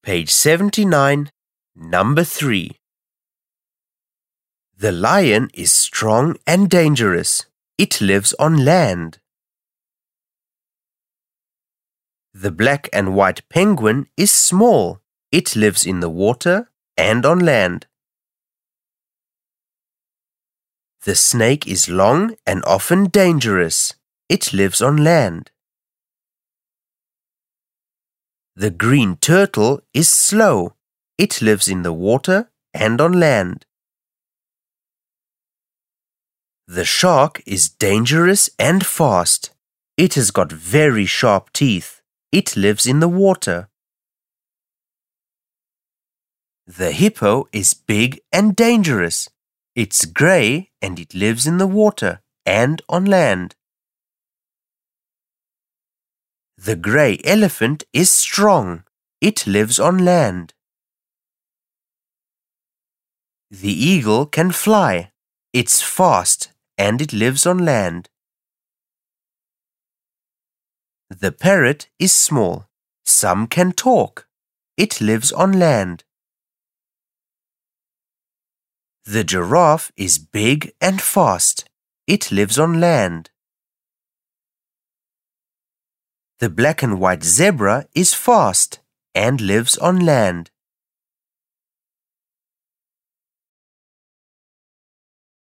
Page 79, number 3. The lion is strong and dangerous. It lives on land. The black and white penguin is small. It lives in the water and on land. The snake is long and often dangerous. It lives on land. The green turtle is slow. It lives in the water and on land. The shark is dangerous and fast. It has got very sharp teeth. It lives in the water. The hippo is big and dangerous. It's grey and it lives in the water and on land. The grey elephant is strong. It lives on land. The eagle can fly. It's fast and it lives on land. The parrot is small. Some can talk. It lives on land. The giraffe is big and fast. It lives on land. The black and white zebra is fast and lives on land.